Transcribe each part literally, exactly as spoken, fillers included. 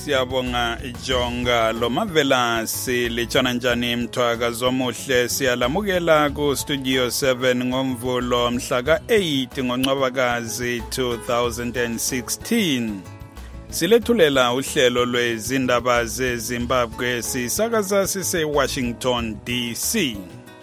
siyabonga Jonga lo mavela silitshana njani mthwaka zomuhle siyalamukela ku Studio seven ngomvulo mhla ka eight ngoNcwabakazi two thousand sixteen. Silethulela uhlelo lwezindaba zeZimbabwe sisakaza sise Washington D C.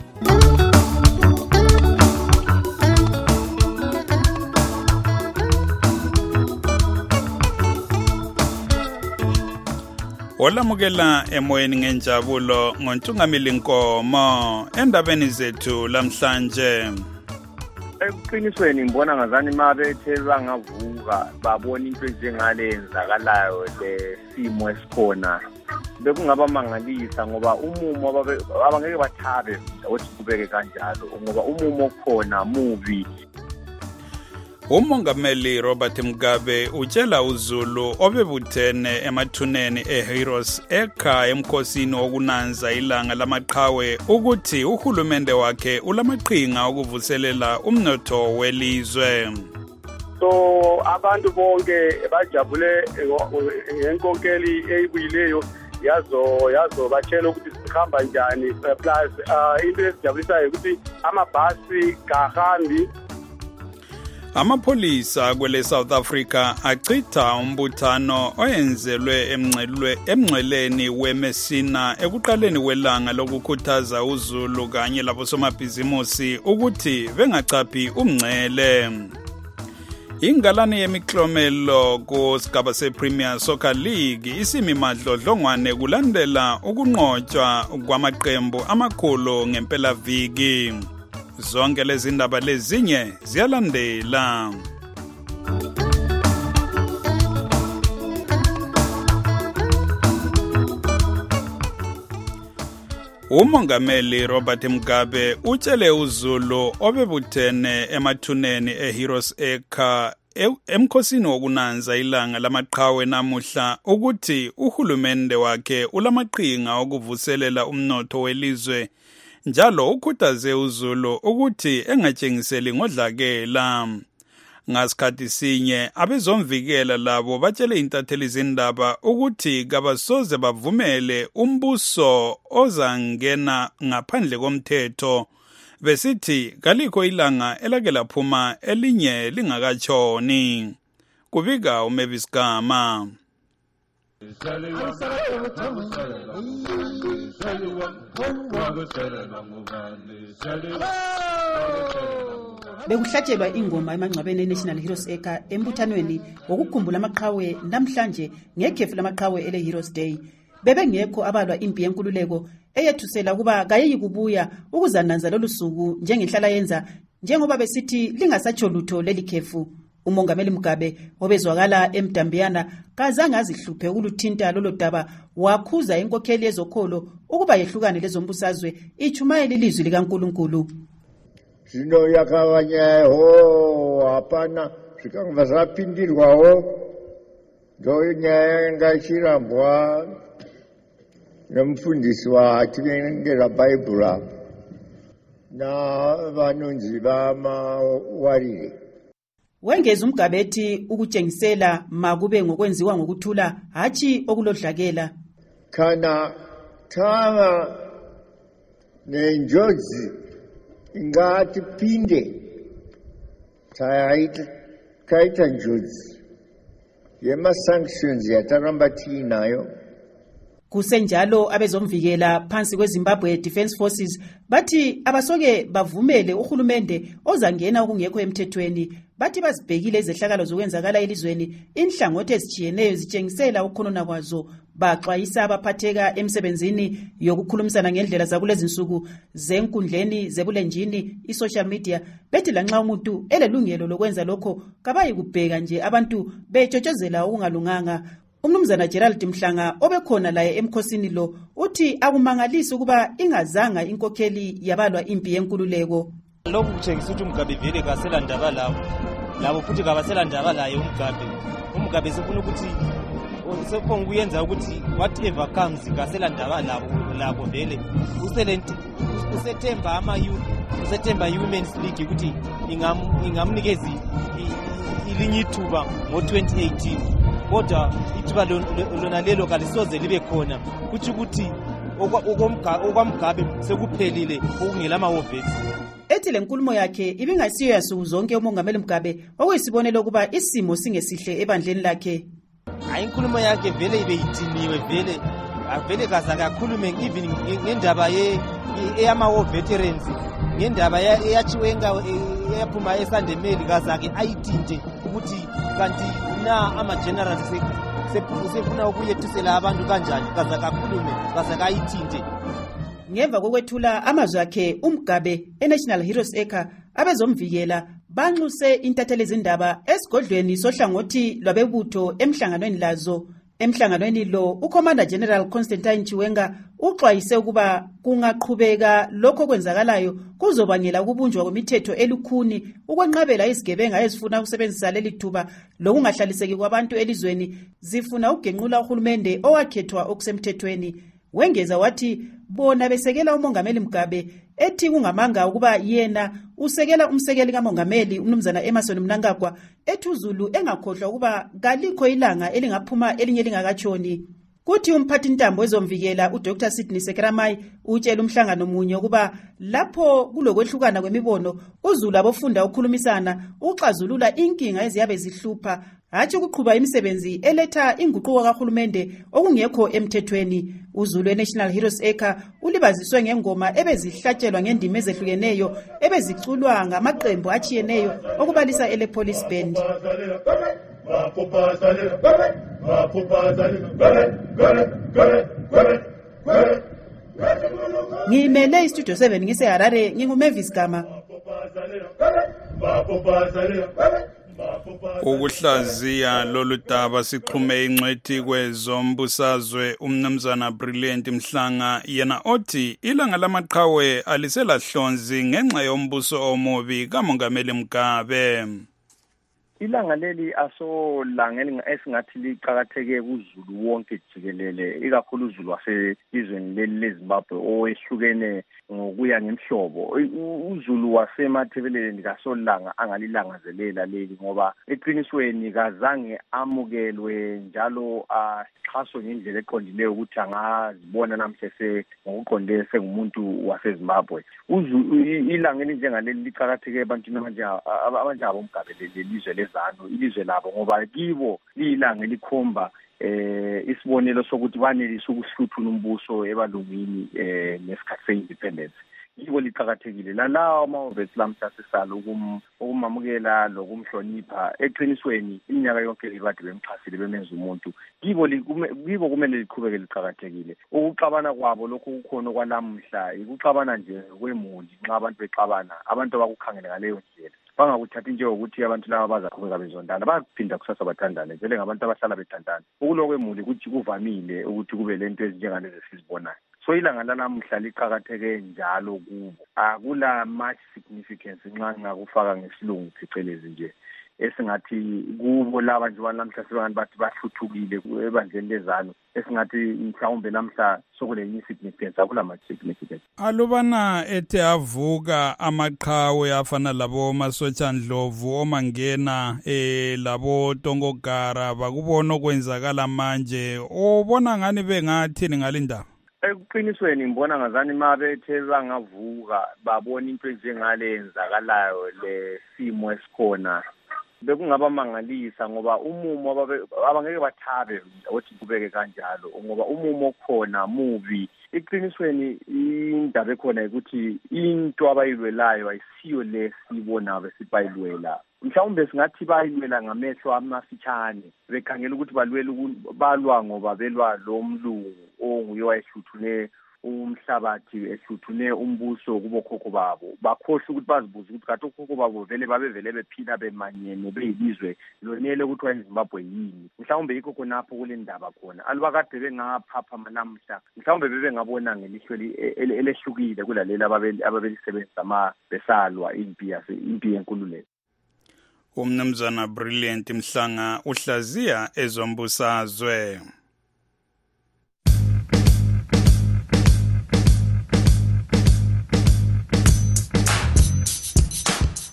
Olamukela emoyeni ngenjabulo ngontungamili Nkomo endabeni zethu lamhlanje. Eqinisweni ngibona ngazani mabethe bangavuka babona into njengale enzakalayo lesimo esikhona bekungaba mangalisa ngoba umumo abangeke bathabe ukuthi kubeke kanjalo ngoba umumo okhona mubi. Umongameli Robert Mugabe utshela uZulu obebuthene emathuneni eHeroes Eka emkhosini wokunanza ilanga lamaqhawe ukuthi uhulumende wakhe ulamaqhinga okuvuselela umnotho welizwe. So abantu bonke bajabule ngenkonkeli eyibuyileyo yazo yazo batshela ukuthi sihamba njani plus into esijabulisayo ukuthi amabhasi kahambi. Amapolisa kwele South Africa achitha umbuthano oyenzelwe emncelwe emngceleni weMessina ekuqaleni kwelanga lokukhuthaza uZulu kanye labosomabhizimusi ukuthi bengachaphi umngcele. Ingalane yemiklomelo kusigaba sePremier Soccer League isimi madlodlongwane kulandela ukunqotshwa kwamaqembu amakhulu ngempela viki. Zonke lezi ndaba lezinye ziyalandela. Umongameli Robert Mugabe utshele uZulu obebuthene emathuneni eHeroes Eka emkhosini wokunanza ilanga lamaqhawe namuhla ukuthi uhulumende wakhe ulamaqhinga okuvuselela umnotho welizwe. Njalo ukhuthaze uZulu ukuthi engatshengiseli ngodlakela. Ngasikhathi sinye abezomvikela labo batshele intatheli zindaba ukuthi kabasoze bavumele umbuso ozangena ngaphandle komthetho besithi kalikho ilanga elake laphuma elinye lingakatshoni. Kubika uMavis Gama. Bekuhlatshelwa ingoma emangcwabeni eNational Heroes Eka embuthanweni wokukhumbula amaqhawe namhlanje ngekhefu lamaqhawe ele Heroes Day. Bebengekho abalwa impi yenkululeko eyethusela kuba kayeyi kubuya ukuzananza lolu suku njengenhlala yenza njengoba besithi lingasatsho lutho leli khefu. Umongameli Mugabe obezwakala eMdambiyana kazange azihluphe ukuluthinta lolo daba wakhuza inkokheli yezokholo ukuba yehlukane lezombusazwe ichumayeli ilizwi likaNkulunkulu. Sino yakavanyeho hapana zvikanga zvapindirwawo ndo nyaya yanga ichirambwa nemufundisi watinengera Bhaibhura navanonzi vamawarire. Wengeza uMugabe ethi ukutshengisela makube ngokwenziwa ngokuthula hathi okulodlakela. Kana thanga nenjozi ingati pinde taita kaita njozi yema sanctions yataramba tinayo. Kusenjalo abezomvikela phansi kweZimbabwe Defence Forces bathi abasoke bavumele uhulumende ozangena okungekho emthethweni bathi bazibhekile izehlakalo zokwenzakala elizweni inhlangothi ezitshiyeneyo zitshengisela ukukhonona kwazo baxwayisa abaphatheka emsebenzini yokukhulumisana ngendlela zakulezi nsuku zenkundleni zebulenjini isocial media bethi lanxa umuntu elelungelo lokwenza lokho kabayi kubheka nje abantu betshotshozela ukungalunganga. Umnumzana Gerald Mhlanga obekhona laye emkhosini lo uthi akumangalisi ukuba ingazanga inkokheli yabalwa impi yenkululeko. Lokhu kutshengisa ukuthi uMugabe vele kasela ndaba lawo labo futhi kabasela ndaba laye uMugabe. uMugabe sefuna ukuthi sefuna kuyenza ukuthi whatever comes kasela ndaba labo labo vele uselenti usethemba ama youth usethemba Women's League ukuthi ingam ingamnikeza ilinye ithuba ngo twenty eighteen kodwa ithuba lona lelo kalisoze libe khona, kuthi ukuthi okwamgabe sekuphelile okungela amahhovisi. Ethi le nkulumo yakhe ibingasiyo yasuku zonke umongameli Mugabe, okuyisibonelo ukuba isimo singesihle ebandleni lakhe. Hayi, inkulumo yakhe vele ibe idiniwe, vele avele kaza kakhulume even ngendaba eyama-war veterans, ngendaba eyachiwenga eyaphuma esandemeli, kaza-ke ayitinte ukuthi kanti na ama-generals sefuna ukuyethusela abantu kanjani, kaza kakhulume, kaza kayithinte. Ngemva kokwethula amazwi akhe, uMugabe eNational Heroes Acre abezomvikela banxuse intatheli zindaba esigodlweni sohlangothi lwabebutho emhlanganweni lazo. Emhlanganweni lo, uCommander General Constantine Chiwenga uxwayise ukuba kungaqhubeka lokho kwenzakalayo kuzobangela ukubunjwa kwemithetho elukhuni ukwenqabela izigebenga ezifuna ukusebenzisa leli thuba lokungahlaliseki kwabantu elizweni, zifuna ukugenqula uhulumende owakhethwa okusemthethweni. Wengeza wathi bona besekela umongameli Mugabe, ethi kungamanga ukuba yena usekela umsekeli kamongameli umnumzana Emmerson Mnangagwa, ethi uZulu engakhohlwa ukuba kalikho ilanga elingaphuma elinye lingakatshoni. Kuthi umphathi ntambo wezomvikela uDr Sydney Sekeramai utshela umhlangano munye ukuba lapho kulokwehlukana kwemibono, uZulu abofunda ukukhulumisana uxazulula inkinga eziyabe zihlupha, hathi ukuqhuba imisebenzi eletha inguquko kahulumende okungekho emthethweni. uZulu eNational Heroes Acre ulibaziswe ngengoma ebezihlatshelwa ngendima ezehlukeneyo ebeziculwa ngamaqembu achiyeneyo okubalisa ele police band. Ngimele istudio seven ngise Harare, nginguMavis Gama. Ukuhlaziya lolu daba sixhume ingcwethi kwezombusazwe umnumzana Brilliant Mhlanga, yena othi ilanga lamaqhawe aliselahlonzi ngenxa yombuso omubi kamongameli Mugabe. Ilanga leli asolangeni esingathi liqhakatheke kuZulu wonke jikelele, ikakhulu uZulu wasezweni leli leZimbabwe owehlukene ngokuya ngemhlobo. uZulu wasemathebeleni kasolanga angalilangazelela leli ngoba eqinisweni kazange amukelwe njalo axhaswe ngendlela eqondileyo ukuthi angazibona namhlanje ngokuqondile sengumuntu waseZimbabwe. Ilanga elinjengaleli liqhakatheke ebantwini abanjengabo Mugabe lelizwe lezanu, ilizwe labo, ngoba kibo lilanga elikhomba eh isibonelo sokuthi banelisa ukuhluthuna umbuso ebalungwini eh nesikhathi se-independence. Yibo liqhakathekile lalawo amahhovisi lamhlasisalo ukumamukela lokumhlonipha. Eqinisweni iminyaka yonke libade bemxhasile bemenza umuntu, kibo kibo kumele liqhubeke liqhakathekile. Ukuxabana kwabo lokho kukhona kwalamhla ikuxabana nje kwemuli, nxa abantu bexabana abantu abakukhangela ngaleyo ndlela bangakuthathi njengokuthi abantu laba bazaqhubeka bezondana, bayaphinda kusasa bathandane njele ngabantu abahlala bethandana. Ukulokwemuli ukuthi kuvamile ukuthi kube lento ezinjengalezi esizibonayo. So ilanga lalamhla liqhakatheke njalo kubo, akula much significance nxa ngakufaka ngesilungu phecelezi nje esingathi kubo laba nje namhla sebangani bathi bahluthukile ebandleni lezanu, esingathi mhlawumbe namhla sokulenye significance, akula much significance. Alubana ethe avuka amaqhawe afana labo Masotsha Ndlovu omangena eh labo Tongogara bakubona okwenzakala manje, obona ngani bengathini ngalindaba? Eqinisweni ngibona ngazani mabethe bangavuka babona into enjengale yenzakalayo le simo esikhona bekungaba mangalisa, ngoba umumo abangeke bathabe ukuthi kubeke kanjalo, ngoba umumo okhona mubi. Eqinisweni indaba ekhona ukuthi into abayilwelayo ayisiyo le sibona besipayilwela. Mhlawumbe singathi bayilwela ngamehlo amafitshane, bekhangela ukuthi balwela balwa ngoba belwa lo mlungu onguye wayehluthune umhlabathi, ehluthune umbuso kubokhokho babo. Bakhohle ukuthi bazibuze ukuthi kanti okhokho babo vele babevele bephila bemanyene beyilizwe lonele ukuthi wayeZimbabwe yini. Mhlawumbe yikho khonapho kule ndaba khona alubakade bengaphapha namhla, mhlawumbe bebengabona ngelihlo elehlukile kulalela ababelisebenzisa ama besalwa impi yase impi yenkululeko. Umnumzana Brilliant Mhlanga uhlaziya ezombusazwe.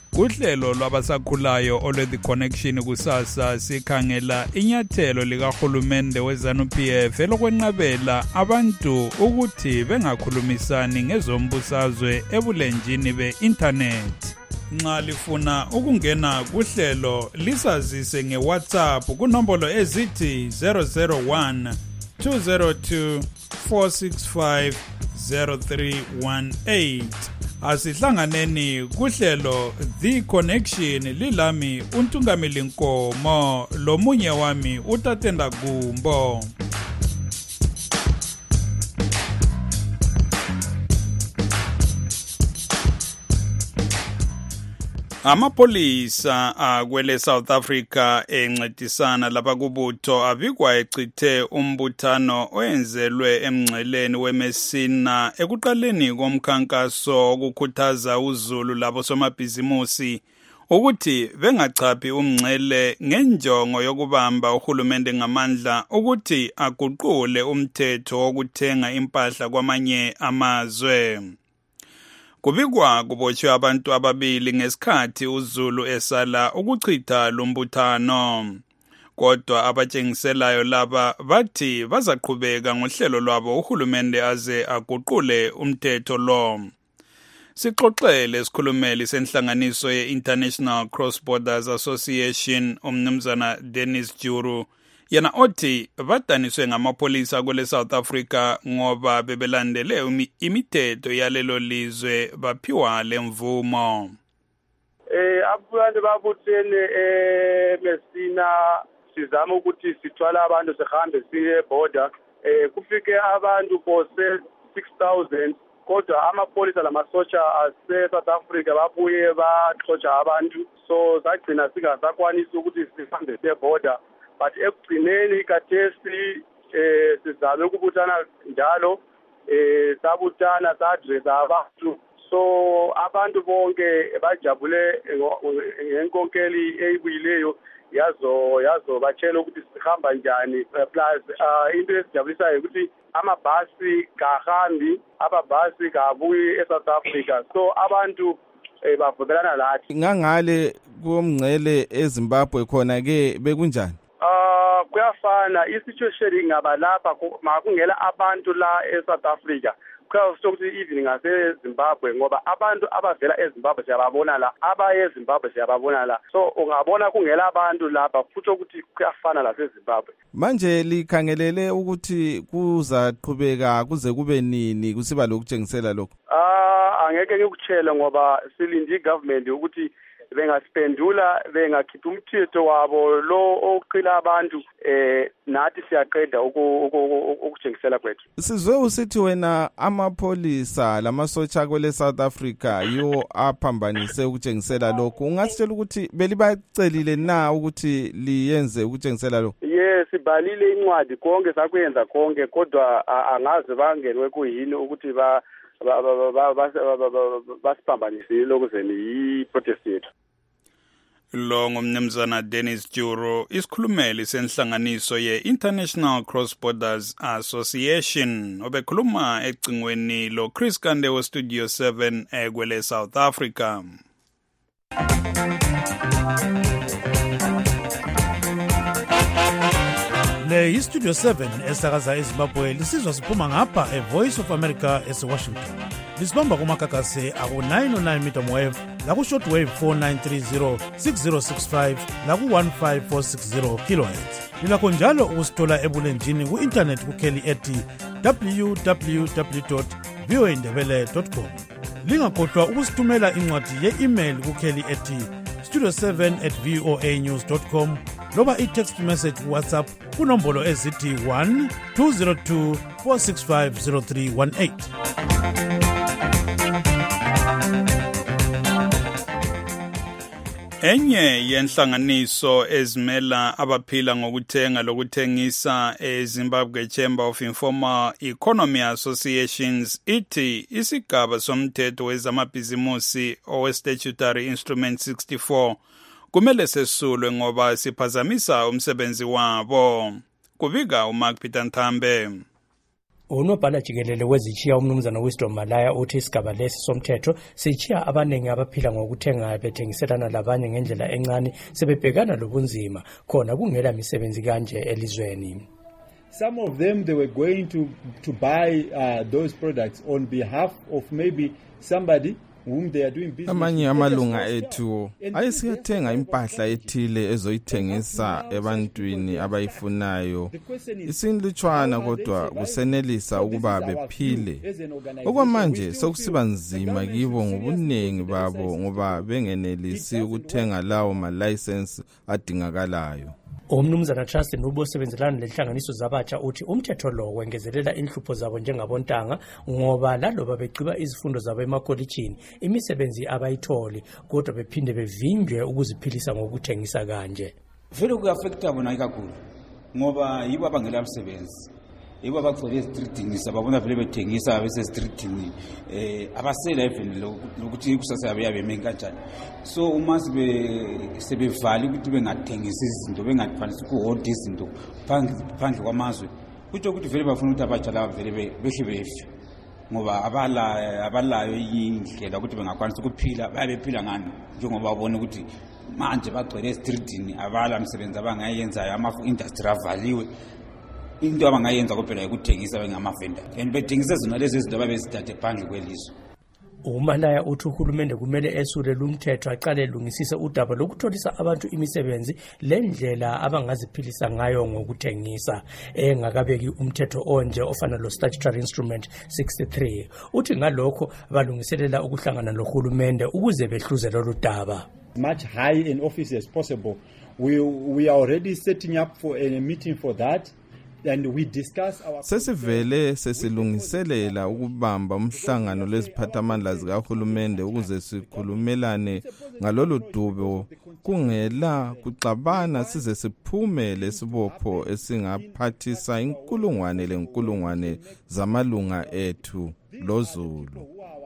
Kuhlelo lwabasakhulayo olwe The Connection kusasa sikhangela inyathelo likahulumende weZanu-P F elokwenqabela abantu ukuthi bengakhulumisani ngezombusazwe ebulenjini be-internet. Nxa lifuna ukungena kuhlelo lisazise ngeWhatsApp kunombolo ezithi zero zero one two zero two four six five zero three one eight. Asihlanganeni kuhlelo The Connection lilami uNtungameli Nkomo lomunye wami uTatenda Gumbo. Amapolisa akwele South Africa encedisana lapha kubutho abikwa echithe umbuthano oyenzelwe emngceleni weMessina ekuqaleni komkhankaso okukhuthaza uZulu labo somabhizimusi ukuthi bengachaphi umngcele ngenjongo yokubamba uhulumende ngamandla ukuthi aguqule umthetho wokuthenga impahla kwamanye amazwe. Kubikwa kubotshwe abantu ababili ngesikhathi uZulu esala ukuchitha lumbuthano. Kodwa abatshengiselayo laba bathi bazaqhubeka ngohlelo lwabo uhulumende aze aguqule umthetho lo. Sixoxele isikhulumeli senhlanganiso ye-International Cross Borders Association umnumzana Dennis Juru yena othi badaniswe ngamapolisa kule South Africa ngoba bebelandele imithetho yalelo lizwe baphiwa lemvumo. Eh abantu babuthene eMessina sizama ukuthi sithwala abantu sihambe siye border eh kufike abantu bose six thousand kodwa amapolisa lamasotsha ase South Africa babuye baxotsha abantu so sagcina singasakwanisi ukuthi sihambe siye border. But ekugcineni kathesi eh sizame ukubuthana njalo eh sabutana sadresa abantu so abantu bonke bajabule ngenkonkeli eyibuyileyo yazo yazo batshela ukuthi sihamba njani plus into esijabulisayo ukuthi amabhasi kahambi ababhasi kabuyi eSouth Africa so abantu bavumelana lathi. Ngangale komngcele eZimbabwe khona ke bekunjani? Ah kuyafana isituation ingaba lapha makungela abantu la eSouth Africa kuyafuna ukuthi even ngase Zimbabwe ngoba abantu abavela eZimbabwe siyababona la abaye eZimbabwe siyababona la so ungabona kungela abantu lapha futhi ukuthi kuyafana la eZimbabwe. Manje likhangelele ukuthi kuzaqhubeka kuze kube nini kusiba lokutshengisela lokho? Ah angeke ngikutshele ngoba silindi government ukuthi bengasiphendula bengakhipha umthetho wabo lo oqhila abantu eh nathi siyaqeda ukutshengisela kwethu. Sizwe usithi wena amapolisa lamasotsha kwele South Africa yo aphambanise ukutshengisela lokho ungasitshela ukuthi belibacelile na ukuthi liyenze ukutshengisela lokho? Yes sibalile incwadi konke sakwenza konke kodwa angaze bangenwe kuyini ukuthi ba basiphambanisile ukuzeni yi-protest yethu. Lo ngumnumzana Dennis Juru isikhulumeli senhlanganiso ye-International Cross Borders Association obekhuluma ecingweni lo Chris Kande we Studio seven ekwele South Africa. Le iStudio seven esakaza eZimbabwe lisizwa siphuma ngapha eVoice of America eseWashington. Lisibamba kumakakase aku nine oh nine meter wave laku shortwave four nine three zero six zero six five laku one five four six zero kilohertz. Lilakho njalo ukusithola ebulenjini ku-internet kukheli ethi w w w dot v o a ndebele dot com. Lingakhohlwa ukusithumela incwadi ye-email kukheli ethi studio seven at voanews dot com loba i-text message WhatsApp kunombolo ezithi one two zero two four six five zero three one eight. Enye yenhlanganiso ezimela abaphila ngokuthenga lokuthengisa eZimbabwe Chamber of Informal Economy Associations ithi isigaba somthetho wezamabhizimusi owe-Statutory Instrument sixty-four kumele sesulwe ngoba siphazamisa umsebenzi wabo. Kubika uMark Peter Nthambe. Unobhala jikelele wezichiya umnumzana Wisdom Malaya uthi isigaba lesi somthetho sichiya abanengi abaphila ngokuthenga bethengiselana labanye ngendlela encane sebebhekana lobunzima khona kungela misebenzi kanje elizweni. Some of them, they were going to, to buy uh, those products on behalf of maybe somebody whom they are doing business. Amanye amalunga ethu ayesiyathenga impahla ethile ezoyithengisa ebantwini abayifunayo. Isinlutshwana kodwa kusenelisa ukuba bephile. Okwamanje sokusiba nzima kibo ngobunengi babo ngoba bengenelisi ukuthenga lawo ma-license adingakalayo. Umnumzana Justin ubosebenzelana lenhlanganiso zabatsha uthi umthetho lo wengezelela inhlupho zabo njengabontanga ngoba laloba begciba izifundo zabo emakolitshini imisebenzi abayitholi kodwa bephinde bevinjwe ukuziphilisa ngokuthengisa kanje. Vele kuaffecta bona kakhulu ngoba yibo abangela umsebenzi. Yibo abagcwele streeting sababona vele bethengisa bese streeting eh abasela even lokuthi kusasa yabe yabe kanjani. So uma sibe sebevali ukuthi bengathengisa izinto bengafanisi ukuholda izinto phandle kwamazwe kutsho ukuthi vele bafuna ukuthi abatshala vele behle befe ngoba abala abalayo indlela ukuthi bengakwanisa ukuphila bayabephila ngani njengoba babona ukuthi manje bagcwele streeting abala umsebenzi abangayenzayo ama industry avaliwe. Into abangayenza kuphela ukuthengisa bengamavenda and bethengisa zona lezi izinto ababezithathe phandle kwelizwe. Umalaya uthi uhulumende kumele esule lumthetho aqale lungisise udaba lokutholisa abantu imisebenzi lendlela abangaziphilisa ngayo ngokuthengisa engakabeki umthetho onje ofana lo statutory instrument sixty-three. Uthi ngalokho balungiselela ukuhlangana nohulumende ukuze behluze lolu daba. Much high in office as possible. We we are already setting up for a meeting for that. And we discuss our sesivele sesilungiselela ukubamba umhlangano leziphathamandla zikahulumende ukuze sikhulumelane ngalolu dubo kungela kuxabana size siphume lesibopho esingaphathisa inkulungwane lenkulungwane zamalunga ethu loZulu.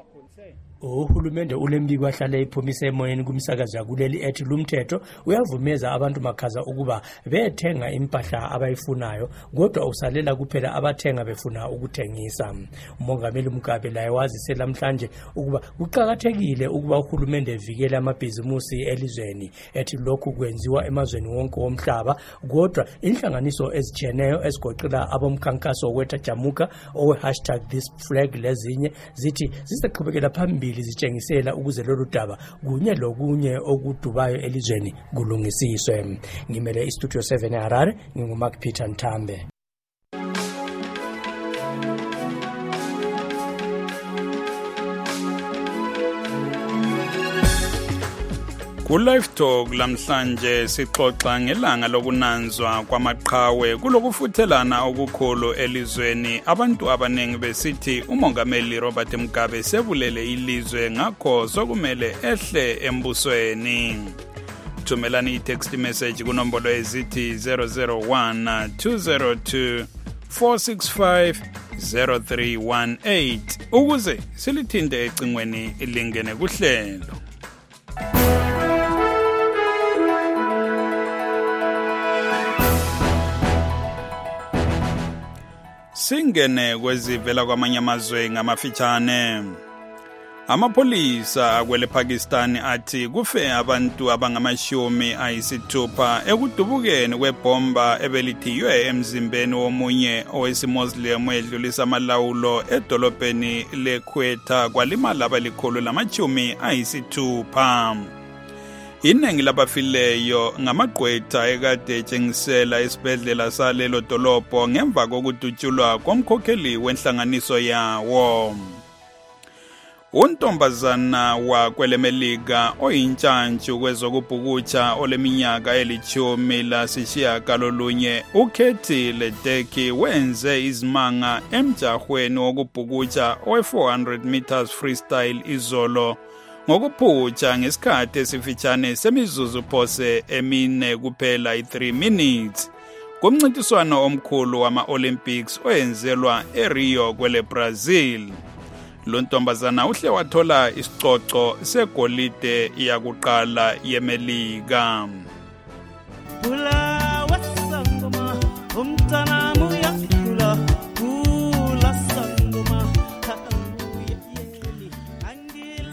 Uhulumende ulembiko ahlale iphumise emoyeni kumsakazi yakuleli ethi lumthetho uyavumeza abantu makhaza ukuba bethenga impahla abayifunayo kodwa usalela kuphela abathenga befuna ukuthengisa. Umongameli Mugabe laye wazise namhlanje ukuba kuqhakathekile ukuba uhulumende evikele amabhizimusi elizweni ethi lokhu kwenziwa emazweni wonke womhlaba kodwa inhlanganiso ezijeneyo ezigoqela abomkhankaso wetha Jamuka owe hashtag this flag lezinye zithi zisaqhubekela phambili zitshengisela ukuze lolu daba kunye lokunye okudubayo elizweni kulungisiswe. Ngimele iStudio seven eHarare nginguMark Peter Ntambe. Ku-Live Talk lamhlanje sixoxa ngelanga lokunanzwa kwamaqhawe kulokufuthelana okukhulu elizweni. Abantu abanengi besithi umongameli Robert Mugabe sebulele ilizwe ngakho sokumele ehle embusweni. Thumelani i-text message kunombolo ezithi zero zero one two zero two four six five zero three one eight ukuze silithinte ecingweni ilingene kuhlelo. Singene kwezivela kwamanye amazwe ngamafitshane. Amapolisa akwele Pakistan athi kufe abantu abangamashumi ayisithupha ekudubukeni kwebomba ebelithiywe emzimbeni womunye owesimoslim edlulisa amalawulo edolobheni leQuetta kwalimala abalikhulu lamashumi ayisithupha. Iningi labafileyo ngamagqwetha ekade etshengisela isibhedlela salelo dolobho ngemva kokudutshulwa komkhokheli wenhlanganiso yawo. Untombazana wakwelemelika oyintshantshu kwezokubhukutsha oleminyaka elithumi lasishiyagalolunye uKethi Ledecky wenze izimanga emjahweni wokubhukutsha owe-four hundred meters freestyle izolo ngokuphutsha ngesikhathi esifitshane semizuzu phose emine kuphela i-three minutes kumncintiswano omkhulu wama-Olympics oyenzelwa eRio kwele Brazil. Lo ntombazana uhle wathola isicoco segolide yakuqala yemelika. Ula wasangoma umtana muya ula ula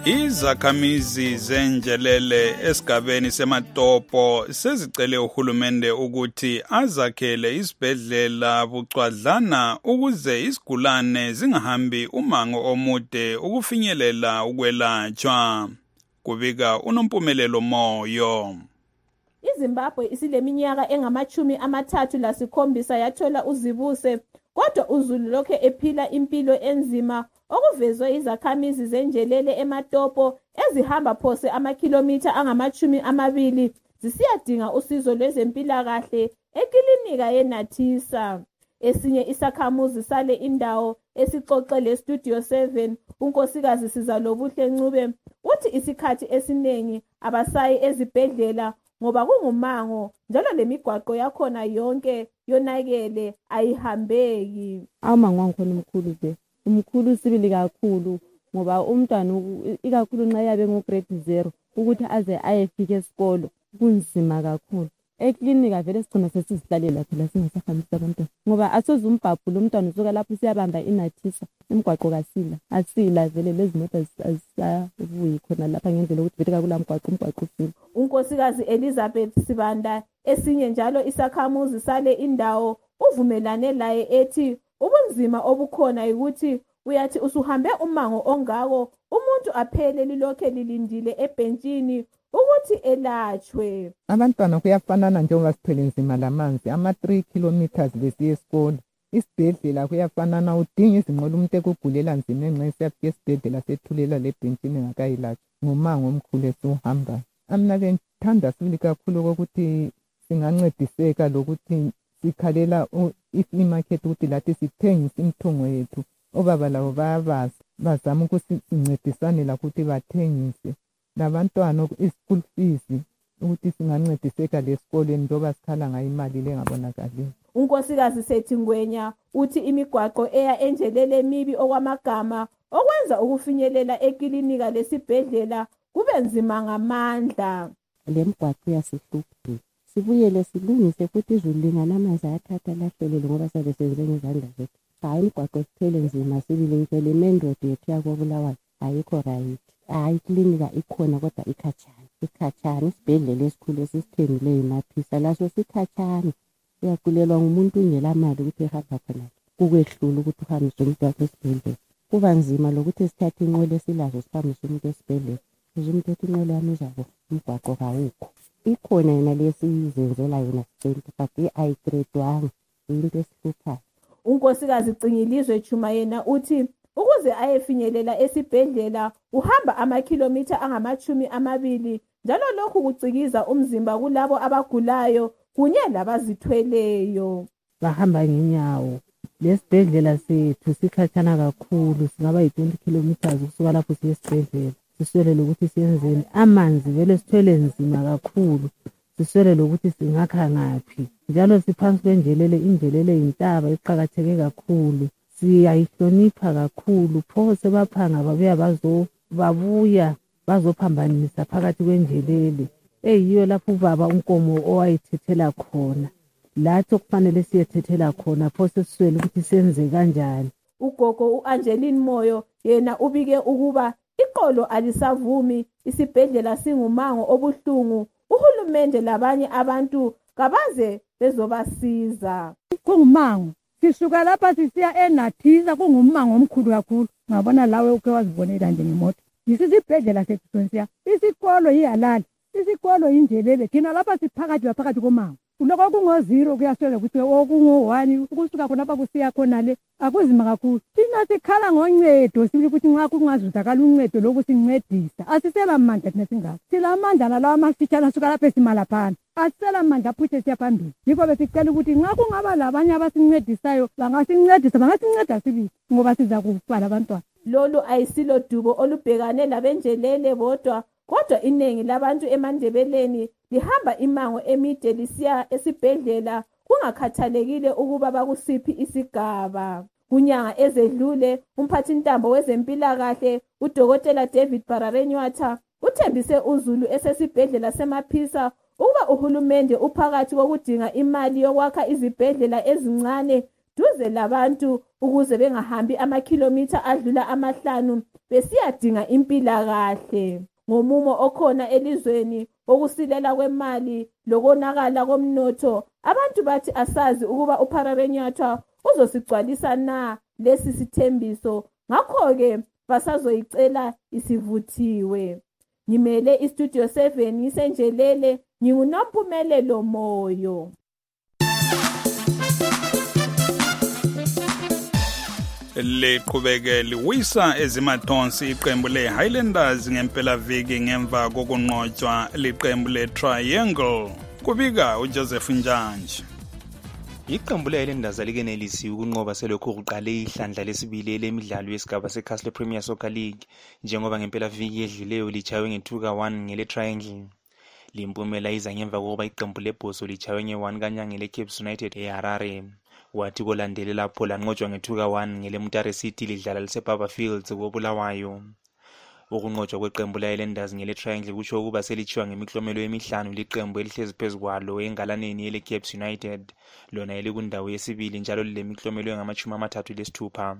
Izakhamizi zenjelele esigabeni seMatopo sezicele uhulumende ukuthi azakhele isibhedlela bucwadlana ukuze isigulane zingahambi umango omude ukufinyelela ukwelatshwa. Kubika uNompumelelo Moyo. iZimbabwe isileminyaka engamachumi amathathu lasikhombisa yathola uzibuse, kodwa uZulu lokhe ephila impilo enzima okuvezwe izakhamizi zenjelele eMatopo ezihamba phose amakhilomitha angamachumi amabili zisiyadinga usizo lwezempilakahle ekilinika yeNathisa. Esinye isakhamuzi sale indawo esixoxele Studio seven unkosikazi Sizalobuhle Ncube uthi isikhathi esiningi abasayi ezibhedlela ngoba kungumango njalo lemigwaqo yakhona yonke yonakele ayihambeki. Amango angikhona umkhulu nje umkhulu sibili kakhulu ngoba umntwana ikakhulu nxa yabe ngo grade zero ukuthi aze ayefika esikolo kunzima kakhulu. Eklinika vele sigcina sesizihlalela phela singasahambisa abantwana ngoba asoze umbhabhu lo mntwana usuka lapho siyabamba iNathisa emgwaqo kasila asila vele lezi moto azisabuyi khona lapha ngendlela ukuthi vele kula mgwaqo umgwaqo usila. Unkosikazi Elizabeth Sibanda esinye njalo isakhamuzi sale indawo uvumelane laye ethi ubunzima obukhona ukuthi uyathi usuhambe umango ongako umuntu aphele lilokhe lilindile ebhentshini ukuthi elatshwe. Abantwana kuyafanana njengoba siphele nzima lamanzi ama three kilometers besiye esikolo. Isibhedlela kuyafanana udinga izinqola umuntu ekugulela nzima ngenxa esiyafika esibhedlela sethulela lebhentshini ngakayilatshwa ngomango omkhulu esiuhamba. Amna bengithanda sibili kakhulu ukuthi singancediseka lokuthi sikhalela iflea market ukuthi lathi sithengise imithungo yethu. Obaba labo bayabazi bazama ukusincedisane lakuthi bathengise. Labantwana ischool fees ukuthi singancediseka lesikoleni ndoba sikhala ngayo imali lengabonakali. Unkosikazi Sethi Ngwenya uthi imigwaqo eya enjelele emibi okwamagama okwenza ukufinyelela ekilinika lesibhedlela kube nzima ngamandla. Lemgwaqo yasihluphi sibuyele silungise futhi izulu linganamanzi ayathatha lahlelele ngoba sabe senze ngezandla zethu. Hayi imigwaqo siphele nzima sibili ngitshele main road yethu yakobulawayo ayikho right. Hayi iklinika ikhona kodwa ikhatshana ikhatshana isibhedlela esikhulu esisithembileyo iNathisa laso sikhatshana uyakulelwa ngumuntu ungela mali ukuthi ehamba khona kukwehlula ukuthi uhambise umuntu wakhe esibhedlela kuba nzima lokuthi sithathe inqola esilazo sihambise umuntu esibhedlela umuntu ethi inqola yami izabo umgwaqo kawukho ikhona yena lesiyizenzela yona sicela but ayigredwanga into esihluphayo. Unkosikazi Cingilizwe Chuma yena uthi ukuze ayefinyelela esibhedlela uhamba amakhilomitha angamachumi amabili njalo lokhu kucikiza umzimba kulabo abagulayo kunye labazithweleyo. Bahamba ngenyawo. Lesibhedlela sethu sikhatshana kakhulu singaba yi-twenty kilometers kusuka lapho siye esibhedlela. Siswele ukuthi siyenzeni amanzi vele sithwele nzima kakhulu. Siswele ukuthi singakha ngaphi. Njalo siphansi kwenjelele injelele intaba iqhakatheke kakhulu. Siyayihlonipha kakhulu pho sebaphanga babuya bazo babuya bazophambanisa phakathi kwenjelele eyiyo lapho ubaba unkomo owayithethela khona lathi okufanele siyethethela khona pho sesiswele ukuthi senze kanjani. Ugogo uAngeline Moyo yena ubike ukuba iqolo alisavumi isibhedlela singumango obuhlungu uhulumende labanye abantu kabaze bezobasiza. Kungumango sisuka lapha sisiya eNathisa kungumango omkhulu kakhulu ngabona lawe uke wazibonela nje ngemoto. Isibhedlela sethu sonsiya isikolo yihalali isikolo injelele thina lapha siphakathi laphakathi komango kuloko kungo zero kuyaswela ukuthi okungo one ukusuka khona lapha kusiya khona le akuzima kakhulu. Thina sikhala ngoncedo sibili ukuthi nxa kungazuzakala uncedo lokhu sincedisa asisela amandla thina singaka sila amandla nalawa amafitshana suka lapha esimalaphana asisela amandla phuthe siya phambili. Yikho besicela ukuthi nxa kungaba labanye abasincedisayo bangasincedisa bangasinceda sibili ngoba siza kubala abantwana. Lolu ayisilo dubo olubhekane labenjelele bodwa kodwa iningi labantu eMandebeleni lihamba imango emide lisiya esibhedlela kungakhathalekile ukuba bakusiphi isigaba. Kunyanga ezedlule umphathintambo wezempilakahle uDokotela David Bararenyatha uthembise uZulu esesibhedlela seMaphisa ukuba uhulumende uphakathi kokudinga imali yokwakha izibhedlela ezincane duze labantu ukuze bengahambi amakhilomitha adlula amahlanu besiyadinga impilakahle. Ngomumo okhona elizweni okusilela kwemali lokonakala komnotho, abantu bathi asazi ukuba uPhararenyatwa uzosigcwalisa na lesi sithembiso, ngakho-ke basazoyicela isivuthiwe. Ngimele iStudio seven ngisenjelele, nginguNompumelelo Moyo. Liqhubeke liwisa ezimathonsi iqembu le-Highlanders ngempela viki ngemva kokunqotshwa liqembu le-Triangle. Kubika uJoseph Njanji. Iqembu le-Highlanders alikenelisi ukunqoba selokhu kuqale ihlandla lesibili lemidlalo yesigaba seCastle Premier Soccer League njengoba ngempela viki edluleyo lichaywe nge-two ka one ngele-Triangle. Limpumela iza ngemva kokuba iqembu leBhoso lichaywe nge-one kanyanga ngele-Cape United eHarare. Wathi kolandelela lapho lanqotshwa nge-two ka one ngele-Mutare City lidlala liseBaba Fields koBulawayo. Ukunqotshwa kweqembu le-Highlanders ngele-Triangle kutsho ukuba selitshiwa ngemiklomelo emihlanu liqembu elihlezi phezu kwalo engalaneni ele-Cape United, lona elikundawo yesibili njalo lilemiklomelo engamashumi amathathu lesithupha.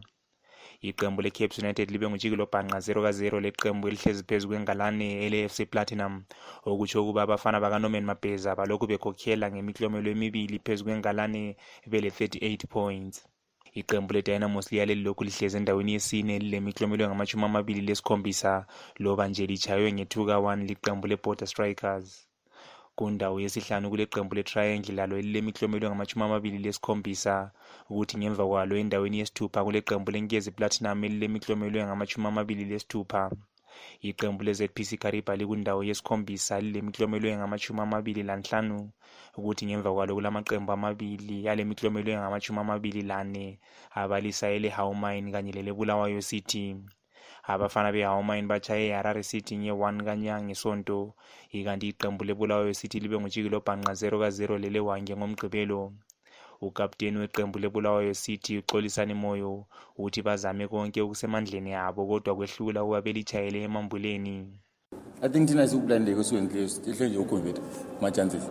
Iqembu le-Cape United libe ngujikelo bhanqa zero ka zero leqembu elihlezi phezu kwengalane ele-F C Platinum, okutsho ukuba abafana bakaNorman Mabheza balokhu bekhokhela ngemiklomelo emibili phezu kwengalane bele-thirty-eight points. Iqembu le-Dynamos liyale lilokhu lihlezi endaweni yesine lilemiklomelo engamashumi amabili lesikhombisa loba nje lichaywe nge-two ka one liqembu le-Border Strikers. Kundawo yesihlanu kule qembu le-Triangle lalo elilemiklomelo engamashumi amabili lesikhombisa, ukuthi ngemva kwalo endaweni yesithupha kule qembu leNkezi Platinum elilemiklomelo engamashumi amabili lesithupha. Iqembu le-Z P C Kariba likundawo yesikhombisa lilemiklomelo engamashumi amabili lanhlanu, ukuthi ngemva kwalo kulamaqembu amabili alemiklomelo engamashumi amabili lane abalisa ele-Howmine kanye lele-Bulawayo City. Abafana be-Howmine bachaye eHarare City nge-one kanyanga ngesonto, ikanti iqembu le-Bulawayo City libe ngujikelo bhanqa zero ka zero lele-Hwange ngomgqibelo. Ukapteni weqembu le-Bulawayo City uXolisani Moyo uthi bazame konke okusemandleni abo kodwa kwehlula ukuba belichayele emambuleni. I think thina sikublindeke siwenhle ihle nje uconvert ma chances,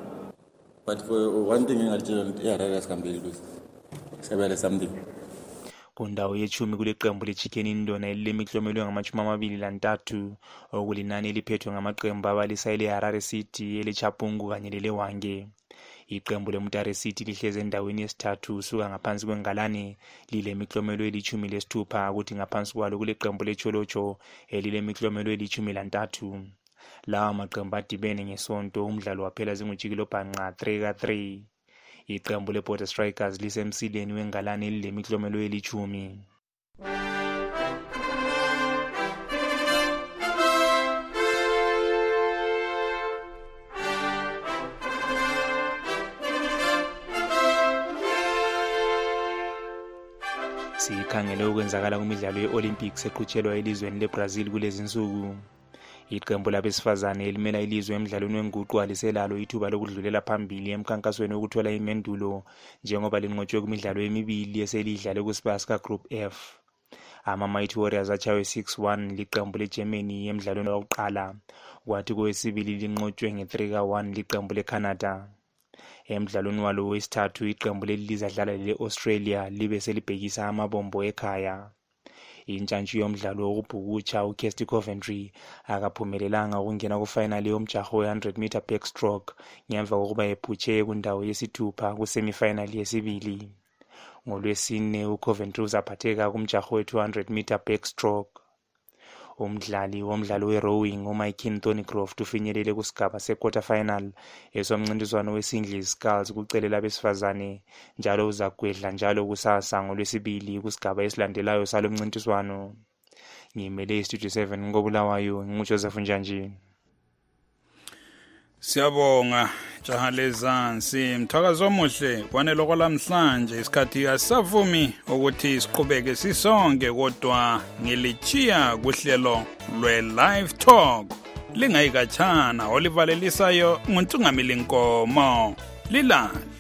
but for one thing engatshela eHarare asikhambeli kusi sebele something. Kundawo yechumi kule qembu le-Chicken Indona elilemiklomelo engamashumi amabili lantathu, okulinani eliphethwe ngamaqembu abalisa ele-Harare City, ele-Chapungu kanye lele-Hwange. Iqembu le-Mutare City lihleze endaweni yesithathu usuka ngaphansi kwengalane lilemiklomelo elithumi lesithupha, ukuthi ngaphansi kwalo kule qembu le-Cholocho elilemiklomelo elithumi lantathu. Lawa maqembu adibene ngesonto, umdlalo waphela zingujikelo bhanqa three ka three. Iqembu le-Border Strikers lisemsileni wengalane elilemiklomelo elithumi. Sikhangele ukwenzakala kumidlalo ye-Olympics eqhutshelwa elizweni leBrazil kulezi nsuku. Iqembu labesifazane elimela ilizwe emidlalweni wenguqu aliselalo ithuba lokudlulela phambili emkhankasweni wokuthola imendulo njengoba linqotshwe kumidlalo emibili eselidlale kuSpaska Group F. Ama-Mighty Warriors achawe six one liqembu le-Germany emidlalweni wokuqala, kwathi kowesibili linqotshwe nge-three ka one liqembu le-Canada. Emidlalweni walo wesithathu iqembu leli lizadlala le-Australia libe selibhekisa amabombo ekhaya. Intshantshi yomdlalo wokubhukutsha uKirsty Coventry akaphumelelanga ukungena kufinal yomjaho we-one hundred meter backstroke ngemva kokuba ephutshe kundawo yesithupha kusemifinal yesibili. NgoLwesine uCoventry uzaphatheka kumjaho we-two hundred meter backstroke. Umdlali womdlalo we-rowing uMaikin Thornycroft ufinyelele kusigaba se-quarter final esomncintiswano we-singles sculls kucele labesifazane, njalo uzagwedla njalo kusasa ngoLwesibili kusigaba esilandelayo salo mncintiswano. Ngimele iStudio seven ngoBulawayo, nginguJoseph Njanji. Siyabonga Jahalezansi, mthakazo omuhle kwanele kwalamhlanje. Isikhathi asavumi ukuthi siqhubeke sisonke, kodwa ngilichiya kuhlelo lwe-live talk lingayikachana olivalelisayo nguNtungamili Nkomo. Lilale.